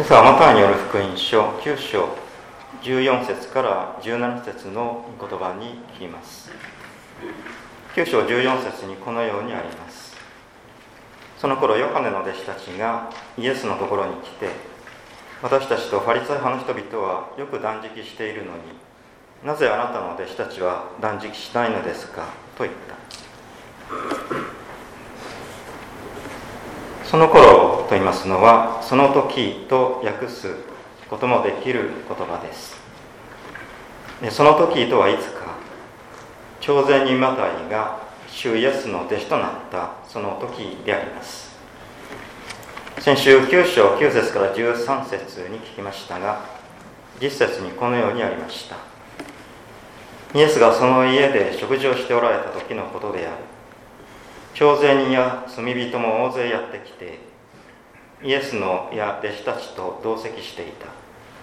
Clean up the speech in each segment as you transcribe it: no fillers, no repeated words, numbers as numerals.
朝はマタイによる福音書9章14節から17節の言葉に聞きます。9章14節にこのようにあります。その頃ヨハネの弟子たちがイエスのところに来て、私たちとファリサイ派の人々はよく断食しているのに、なぜあなたの弟子たちは断食しないのですかと言った。その頃と言いますのは、その時と訳すこともできる言葉です。その時とはいつか、朝鮮人マタイが主イエスの弟子となったその時であります。先週9章9節から13節に聞きましたが、10節にこのようにありました。イエスがその家で食事をしておられた時のことである。朝鮮人や罪人も大勢やってきて、イエスの弟子たちと同席していた。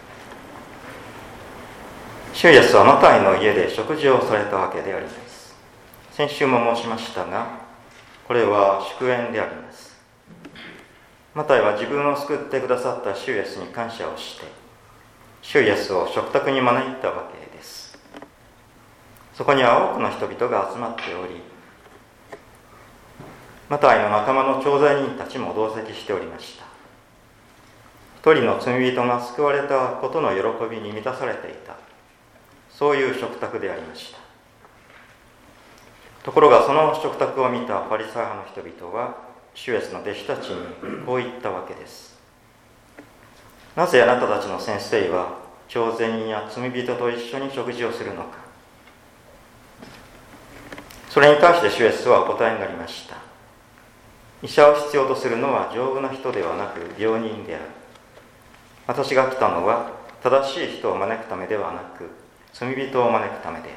主イエスはマタイの家で食事をされたわけであります。先週も申しましたが、これは祝宴であります。マタイは自分を救ってくださった主イエスに感謝をして、主イエスを食卓に招いたわけです。そこには多くの人々が集まっており、マタイの仲間の朝鮮人たちも同席しておりました。一人の罪人が救われたことの喜びに満たされていた、そういう食卓でありました。ところがその食卓を見たファリサイ派の人々は、主イエスの弟子たちにこう言ったわけです。なぜあなたたちの先生は朝鮮人や罪人と一緒に食事をするのか。それに対して主イエスはお答えになりました。医者を必要とするのは丈夫な人ではなく病人である。私が来たのは正しい人を招くためではなく罪人を招くためである。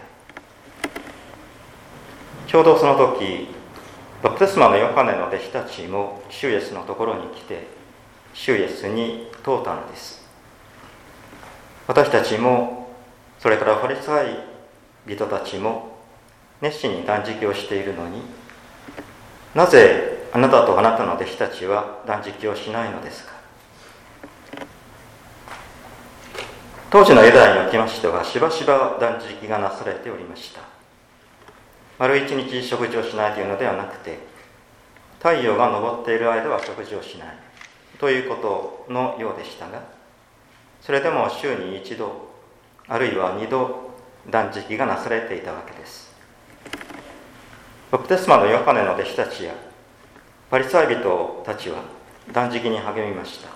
ちょうどその時、バプテスマのヨハネの弟子たちも主イエスのところに来て、主イエスに問うたのです。私たちも、それからファリサイ人たちも熱心に断食をしているのに、なぜあなたとあなたの弟子たちは断食をしないのですか。当時のユダヤにおきましてはしばしば断食がなされておりました。丸一日食事をしないというのではなくて、太陽が昇っている間は食事をしないということのようでしたが、それでも週に一度あるいは二度断食がなされていたわけです。バプテスマのヨハネの弟子たちやパリサイ人たちは断食に励みました。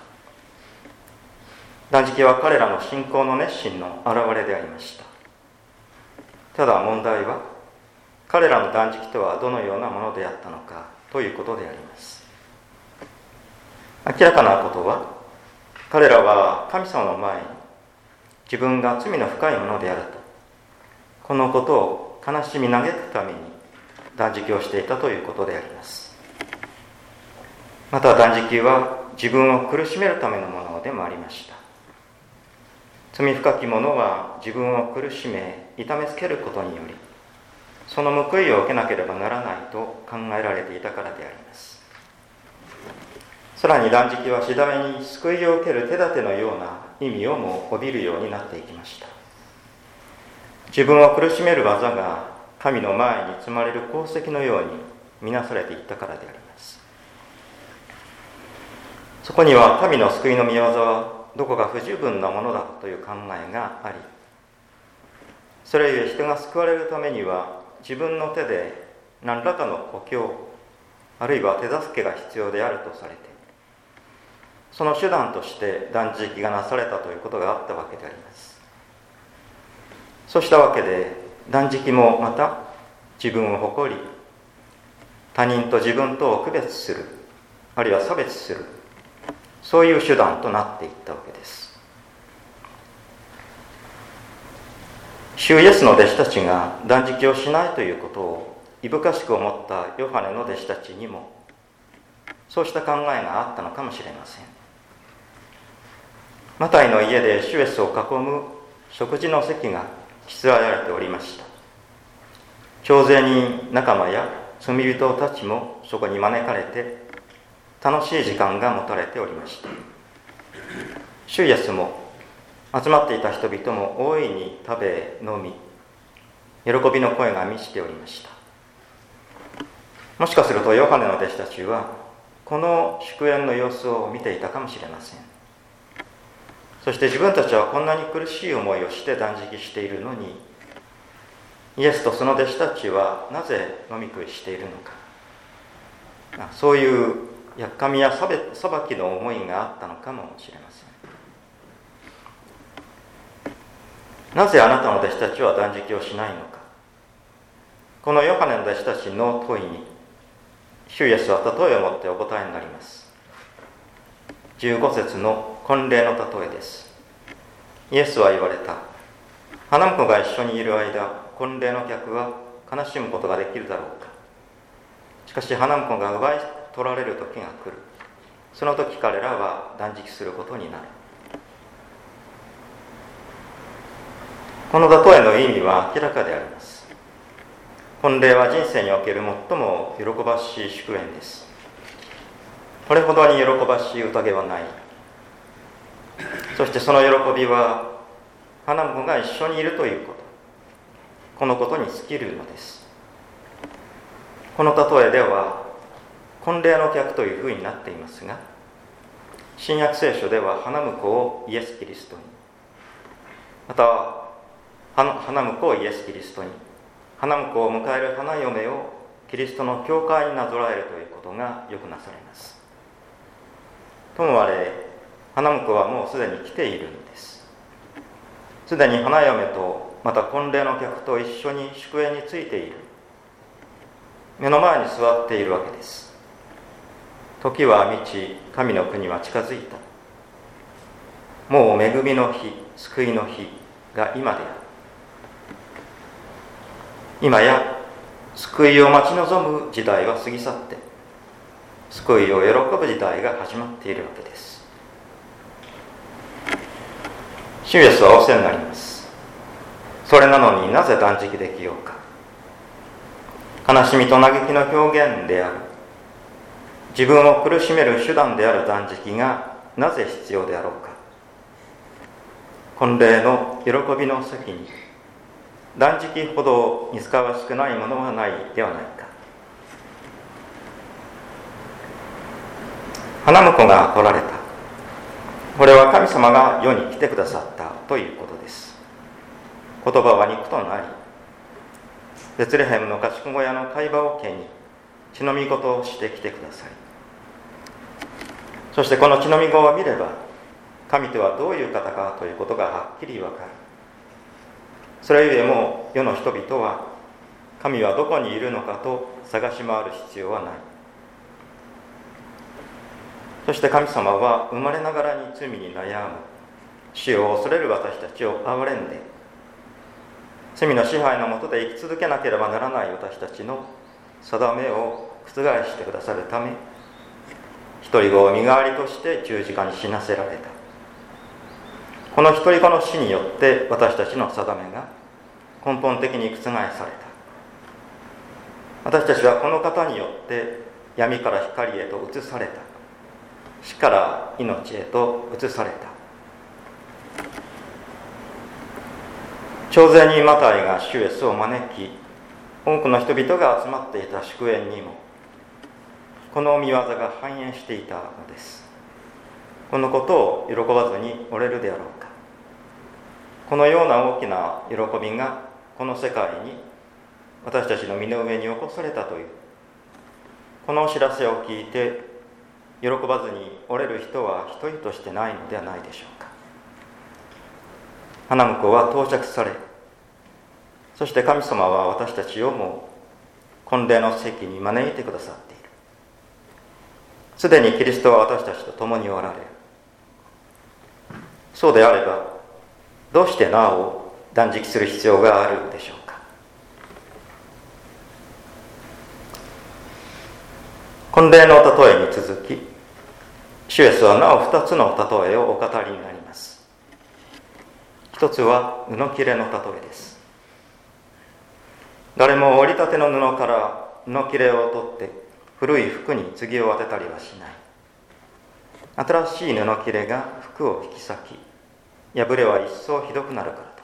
断食は彼らの信仰の熱心の表れでありました。ただ問題は、彼らの断食とはどのようなものであったのかということであります。明らかなことは、彼らは神様の前に自分が罪の深いものであると、このことを悲しみ嘆くために断食をしていたということであります。また断食は自分を苦しめるためのものでもありました。罪深き者は自分を苦しめ痛めつけることにより、その報いを受けなければならないと考えられていたからであります。さらに断食は次第に救いを受ける手立てのような意味をも帯びるようになっていきました。自分を苦しめる技が神の前に積まれる功績のように見なされていったからであります。そこには神の救いの御業はどこか不十分なものだという考えがあり、それゆえ人が救われるためには自分の手で何らかの補強あるいは手助けが必要であるとされて、その手段として断食がなされたということがあったわけであります。そうしたわけで断食もまた自分を誇り、他人と自分とを区別するあるいは差別する、そういう手段となっていったわけです。主イエスの弟子たちが断食をしないということをいぶかしく思ったヨハネの弟子たちにもそうした考えがあったのかもしれません。マタイの家で主イエスを囲む食事の席がしつらえられておりました。朝鮮人仲間や罪人たちもそこに招かれて楽しい時間が持たれておりました。 主イエスも集まっていた人々も大いに食べ飲み、喜びの声が満ちておりました。もしかするとヨハネの弟子たちはこの祝宴の様子を見ていたかもしれません。そして自分たちはこんなに苦しい思いをして断食しているのに、イエスとその弟子たちはなぜ飲み食いしているのか、そういうやっかみや裁きの思いがあったのかもしれません。なぜあなたの弟子たちは断食をしないのか。このヨハネの弟子たちの問いに主イエスは例えをもってお答えになります。15節の婚礼の例えです。イエスは言われた。花婿が一緒にいる間、婚礼の客は悲しむことができるだろうか。しかし花婿が奪い取られる時が来る。その時彼らは断食することになる。この例えの意味は明らかであります。婚礼は人生における最も喜ばしい祝宴です。これほどに喜ばしい宴はない。そしてその喜びは花婿が一緒にいるということ、このことに尽きるのです。この例えでは婚礼の客というふうになっていますが、新約聖書では花婿をイエス・キリストに、または花婿をイエス・キリストに、花婿を迎える花嫁をキリストの教会になぞらえるということがよくなされます。ともあれ、花婿はもうすでに来ているのです。すでに花嫁とまた婚礼の客と一緒に祝宴についている。目の前に座っているわけです。時は満ち、神の国は近づいた。もう恵みの日、救いの日が今である。今や救いを待ち望む時代は過ぎ去って、救いを喜ぶ時代が始まっているわけです。主イエスは仰せになります。それなのになぜ断食できようか。悲しみと嘆きの表現である、自分を苦しめる手段である断食がなぜ必要であろうか。婚礼の喜びの席に断食ほど似つかわしくないものはないではないか。花婿が来られた。これは神様が世に来てくださったということです。言葉は肉となり、ベツレヘムの家畜小屋の会話を家に血のみごとをしてきてください。そしてこの血のみごを見れば、神とはどういう方かということがはっきりわかる。それゆえも世の人々は神はどこにいるのかと探し回る必要はない。そして神様は生まれながらに罪に悩む、死を恐れる私たちを憐れんで、罪の支配の下で生き続けなければならない私たちの定めを覆してくださるため、一人子を身代わりとして十字架に死なせられた。この一人子の死によって私たちの定めが根本的に覆された。私たちはこの方によって闇から光へと移された。死から命へと移された。徴税人マタイが主イエスを招き、多くの人々が集まっていた祝宴にもこの御業が反映していたのです。このことを喜ばずにおれるであろうか。このような大きな喜びがこの世界に私たちの身の上に起こされたというこのお知らせを聞いて、喜ばずに折れる人は一人としてないのではないでしょうか。花婿は到着され、そして神様は私たちをも婚礼の席に招いてくださっている。すでにキリストは私たちと共におられる。そうであれば、どうしてなお断食する必要があるでしょうか。婚礼の例えに続き、主イエスはなお2つの例えをお語りになります。一つは布切れの例えです。誰も折りたての布から布切れを取って古い服に継ぎを当てたりはしない。新しい布切れが服服を引き裂き、破れは一層ひどくなるからと。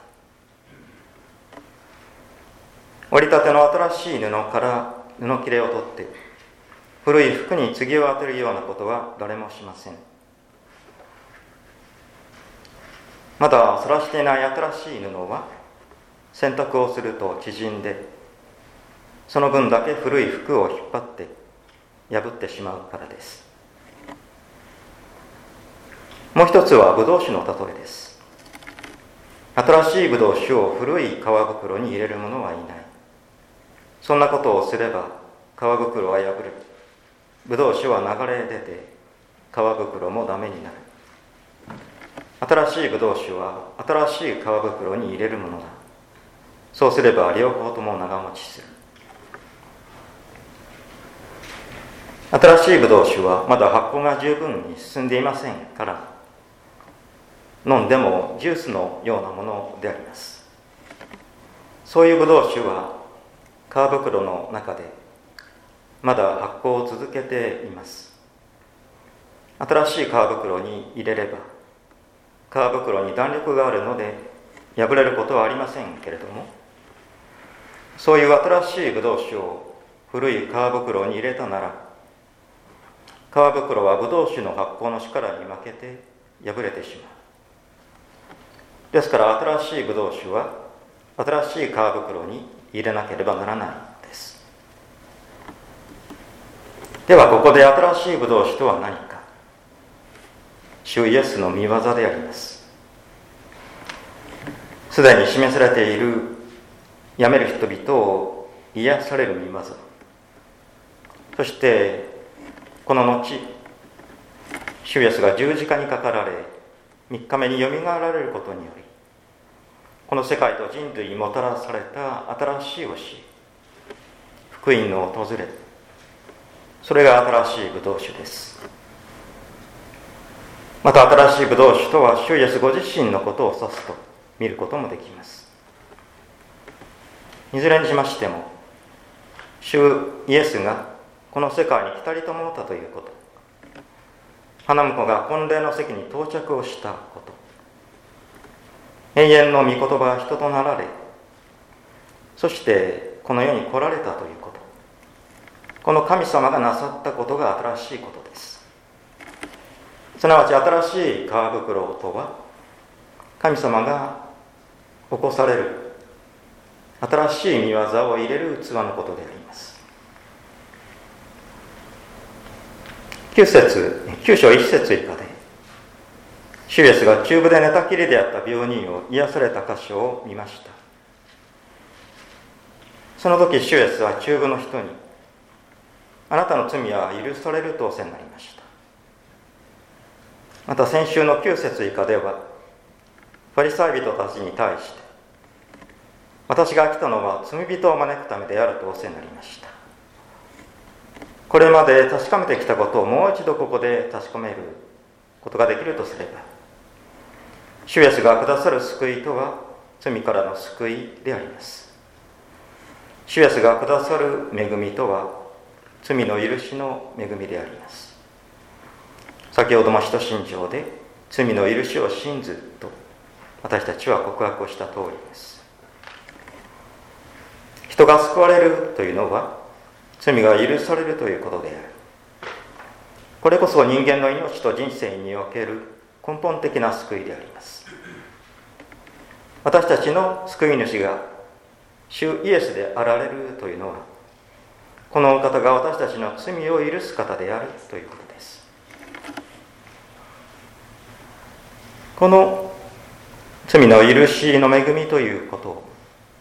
折りたての新しい布から布切れを取って古い服に継を当てるようなことは誰もしません。まだ晒していない新しい布は洗濯をすると縮んで、その分だけ古い服を引っ張って破ってしまうからです。もう一つはブドウ酒の例えです。新しいブドウ酒を古い皮袋に入れる者はいない。そんなことをすれば皮袋は破れ、ブドウ酒は流れ出て皮袋もダメになる。新しいブドウ酒は新しい皮袋に入れるものだ。そうすれば両方とも長持ちする。新しいブドウ酒はまだ発酵が十分に進んでいませんから、飲んでもジュースのようなものであります。そういうブドウ酒は皮袋の中でまだ発酵を続けています。新しい皮袋に入れれば皮袋に弾力があるので破れることはありませんけれども、そういう新しいブドウ酒を古い皮袋に入れたなら、皮袋はブドウ酒の発酵の力に負けて破れてしまう。ですから新しいブドウ酒は新しい皮袋に入れなければならないのです。ではここで新しいブドウ酒とは何か。主イエスの御業であります。すでに示されている病める人々を癒される御業、そしてこの後主イエスが十字架にかかられ3日目によみがえられることにより、この世界と人類にもたらされた新しい教え、福音の訪れ、それが新しいブドウ酒です。また新しいブドウ酒とは主イエスご自身のことを指すと見ることもできます。いずれにしましても、主イエスがこの世界に来たりと思ったということ、花婿が婚礼の席に到着をしたこと、永遠の御言葉が人となられ、そしてこの世に来られたということ、この神様がなさったことが新しいことです。すなわち新しい皮袋とは、神様が起こされる新しい御業を入れる器のことであります。9章1節以下で、主イエスが中部で寝たきりであった病人を癒された箇所を見ました。その時主イエスは中部の人に、あなたの罪は許されると仰せになりました。また先週の9節以下では、ファリサイ人たちに対して、私が来たのは罪人を招くためであると仰せになりました。これまで確かめてきたことをもう一度ここで確かめることができるとすれば、主イエスがくださる救いとは罪からの救いであります。主イエスがくださる恵みとは罪の許しの恵みであります。先ほども使徒信条で罪の許しを信ずと私たちは告白をした通りです。人が救われるというのは罪が許されるということである。これこそ人間の命と人生における根本的な救いであります。私たちの救い主が主イエスであられるというのは、このお方が私たちの罪を許す方であるということです。この罪の許しの恵みということを、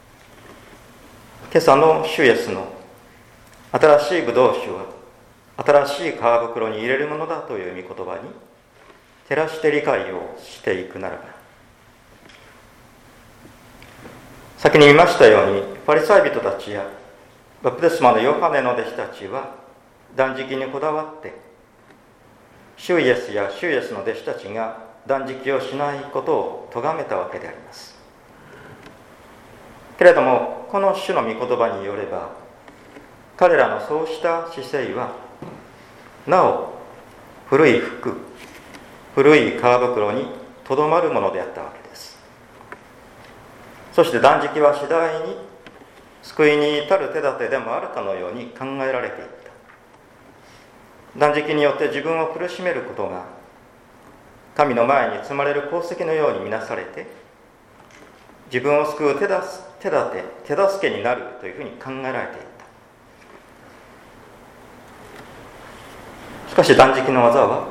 今朝の主イエスの新しいブドウ酒は新しい皮袋に入れるものだという御言葉に照らして理解をしていくならば、先に見ましたようにパリサイ人たちやバプテスマのヨハネの弟子たちは断食にこだわって、主イエスや主イエスの弟子たちが断食をしないことを咎めたわけであります。けれどもこの主の御言葉によれば、彼らのそうした姿勢はなお古い服、 古い皮袋にとどまるものであったわけです。そして断食は次第に救いに至る手立てでもあるかのように考えられていった。断食によって自分を苦しめることが神の前に積まれる功績のように見なされて、自分を救う手助けになるというふうに考えられていった。しかし断食の技は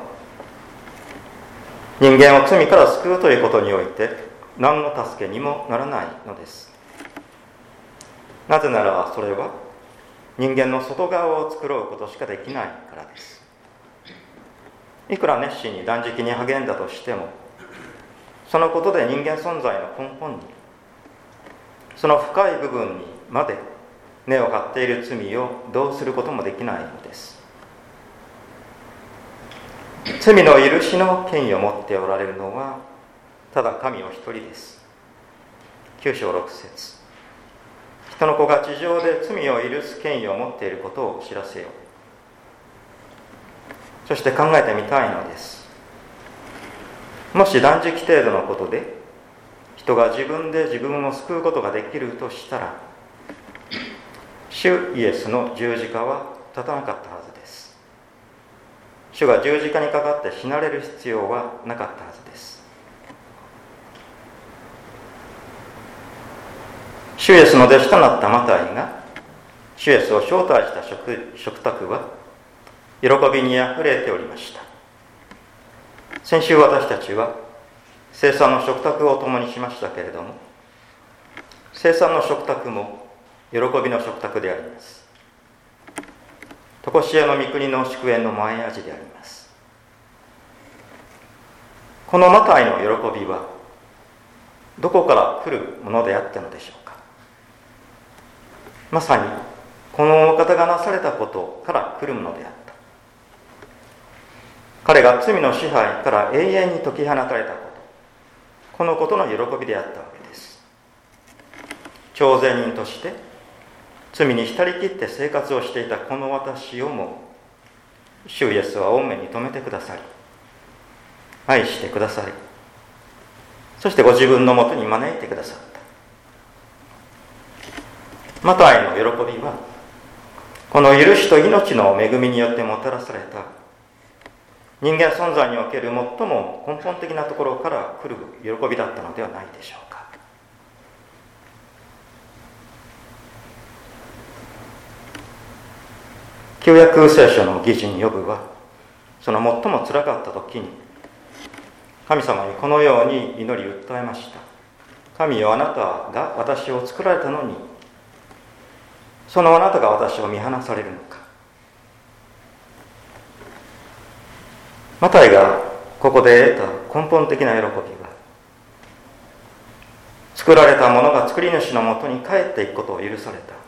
人間を罪から救うということにおいて何の助けにもならないのです。なぜならそれは人間の外側を作ろうことしかできないからです。いくら熱心に断食に励んだとしても、そのことで人間存在の根本に、その深い部分にまで根を張っている罪をどうすることもできないのです。罪の許しの権威を持っておられるのはただ神お一人です。9章6節、人の子が地上で罪を許す権威を持っていることを知らせよう。そして考えてみたいのです。もし断食程度のことで人が自分で自分を救うことができるとしたら、主イエスの十字架は立たなかったはずです。主が十字架にかかって死なれる必要はなかったはずです。主イエスの弟子となったマタイが主イエスを招待した食卓は喜びにあふれておりました。先週私たちは聖餐の食卓を共にしましたけれども、聖餐の食卓も喜びの食卓であります。常しえの御国の祝宴の前味であります。このマタイの喜びはどこから来るものであったのでしょうか。まさにこのお方がなされたことから来るものであった。彼が罪の支配から永遠に解き放たれたこと、このことの喜びであったわけです。徴税人として罪に浸りきって生活をしていたこの私をも主イエスは御目に留めてくださり、愛してくださり、そしてご自分のもとに招いてくださった。マタイの喜びはこの許しと命の恵みによってもたらされた人間存在における最も根本的なところから来る喜びだったのではないでしょうか。旧約聖書の義人ヨブはその最もつらかった時に神様にこのように祈り訴えました。神よ、あなたが私を作られたのに、そのあなたが私を見放されるのか。マタイがここで得た根本的な喜びは、作られたものが作り主のもとに帰っていくことを許された、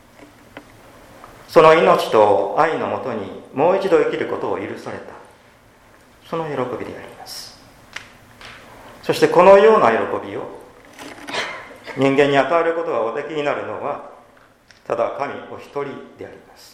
その命と愛のもとにもう一度生きることを許された、その喜びであります。そしてこのような喜びを人間に与えることがおできになるのはただ神お一人であります。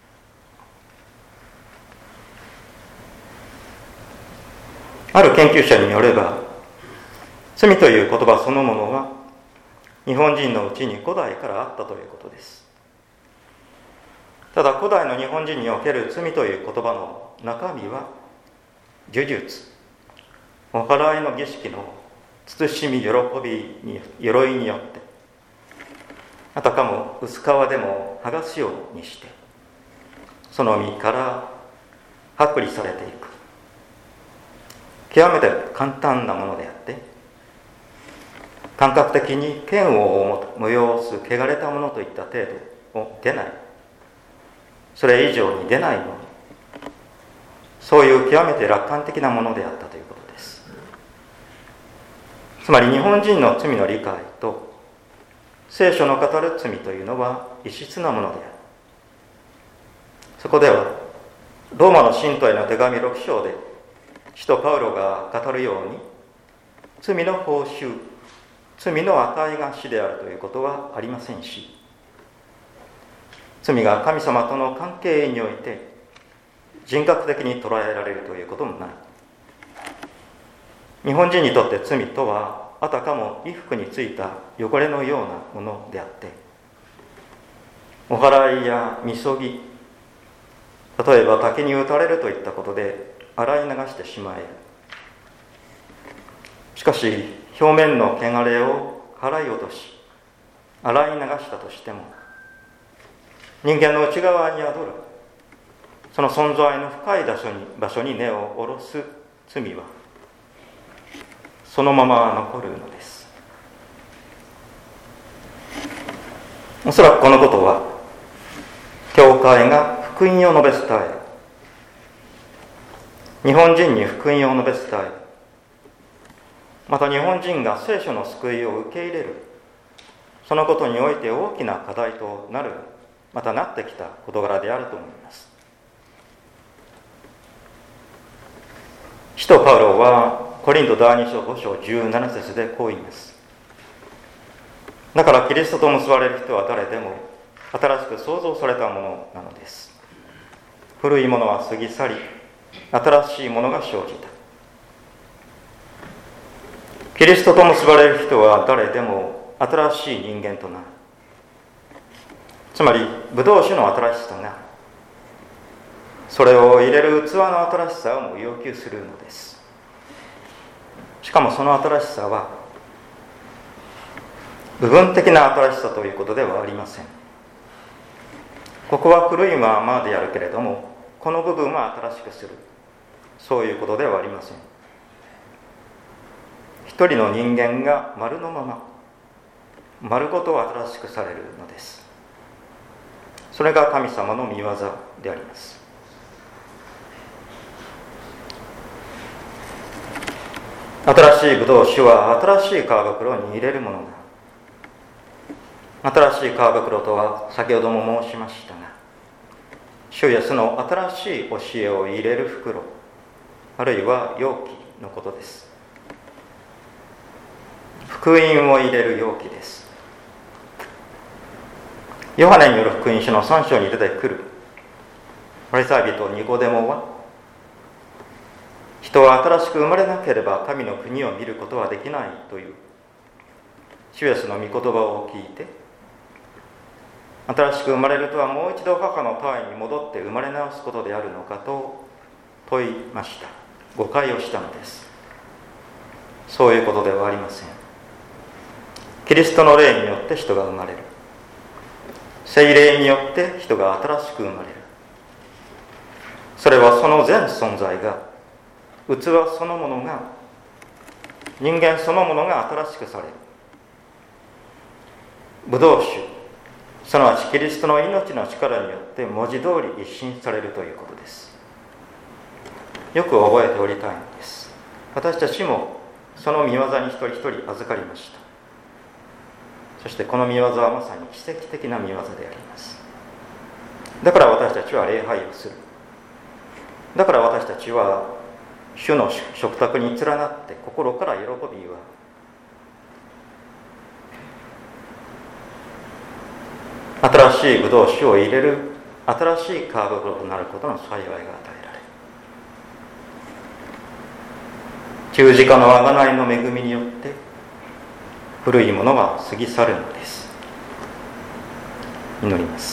ある研究者によれば、罪という言葉そのものは日本人のうちに古代からあったということです。ただ古代の日本人における罪という言葉の中身は、呪術、お祓いの儀式の慎み喜びに鎧によってあたかも薄皮でも剥がすようにしてその身から剥離されていく極めて簡単なものであって、感覚的に嫌悪を催す汚れたものといった程度を出ない、それ以上に出ないもの、そういう極めて楽観的なものであったということです。つまり日本人の罪の理解と聖書の語る罪というのは異質なものである。そこではローマの信徒への手紙6章で使徒パウロが語るように、罪の報酬、罪の値が死であるということはありませんし、罪が神様との関係において人格的に捉えられるということもない。 日本人にとって罪とはあたかも衣服についた汚れのようなものであって、お祓いやみそぎ、例えば滝に打たれるといったことで洗い流してしまえる。しかし表面の汚れを払い落とし洗い流したとしても、人間の内側に宿るその存在の深い場所に根を下ろす罪はそのまま残るのです。おそらくこのことは教会が福音を述べ伝える、日本人に福音を述べ伝える、また日本人が聖書の救いを受け入れる、そのことにおいて大きな課題となる、またなってきた事柄であると思います。使徒パウロはコリント第2章5章17節でこう言います。だからキリストと結ばれる人は誰でも新しく創造されたものなのです。古いものは過ぎ去り、新しいものが生じた。キリストと結ばれる人は誰でも新しい人間となる。つまりブドウ酒の新しさがそれを入れる器の新しさをも要求するのです。しかもその新しさは部分的な新しさということではありません。ここは古いままであるけれども、この部分は新しくする、そういうことではありません。一人の人間が丸のまま丸ごと新しくされるのです。それが神様の御業であります。新しいブドウ酒は新しい皮袋に入れるものだ。新しい皮袋とは先ほども申しましたが、主イエスの新しい教えを入れる袋、あるいは容器のことです。福音を入れる容器です。ヨハネによる福音書の3章に出てくるパリサイ人ニコデモは、人は新しく生まれなければ神の国を見ることはできないという主イエスの御言葉を聞いて、新しく生まれるとはもう一度母の胎に戻って生まれ直すことであるのかと問いました。誤解をしたのです。そういうことではありません。キリストの霊によって人が生まれる。聖霊によって人が新しく生まれる。それはその全存在が、器そのものが、人間そのものが新しくされる。ブドウ酒、すなわちキリストの命の力によって文字通り一新されるということです。よく覚えておりたいのです。私たちもその御業に一人一人預かりました。そしてこの御業はまさに奇跡的な御業であります。だから私たちは礼拝をする。だから私たちは主の食卓に連なって心から喜びは新しいブドウ酒を入れる新しい皮袋となることの幸いが与えられ、十字架の贖いの恵みによって古いものは過ぎ去るのです。祈ります。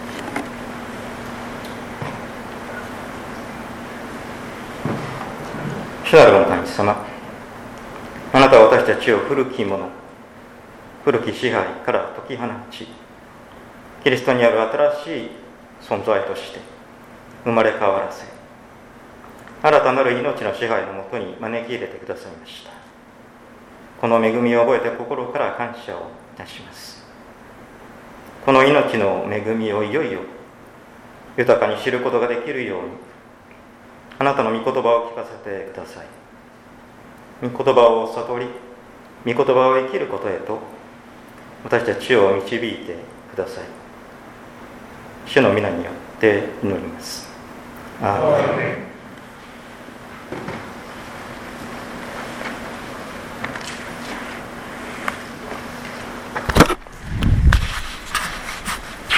主なる御神様、あなたは私たちを古きもの、古き支配から解き放ち、キリストにある新しい存在として生まれ変わらせ、新たなる命の支配のもとに招き入れてくださいました。この恵みを覚えて心から感謝をいたします。この命の恵みをいよいよ豊かに知ることができるように、あなたの御言葉を聞かせてください。御言葉を悟り、御言葉を生きることへと私たちを導いてください。主の皆によって祈ります。アーメン。